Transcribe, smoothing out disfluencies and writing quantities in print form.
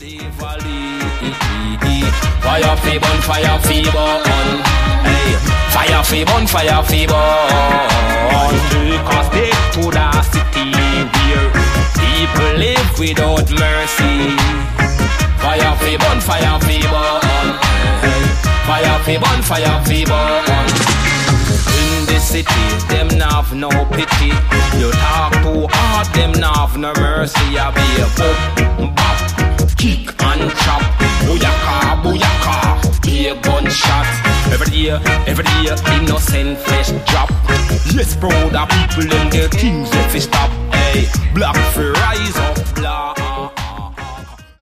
Fire fi burn, fire fi burn. Hey, fire fi burn, fire fi burn. Cause they to the city where people live without mercy. Fire fi burn, fire fi burn. Hey, fire fi burn, fire fi burn. In the city, them nav no pity. You talk too hard, them nav no mercy. I be a boom, bop, kick and chop. Booyaka, booyaka, be a gunshot. Every day, innocent flesh drop. Yes, proud of people, them their things if we stop. Hey, black fi rise up, black.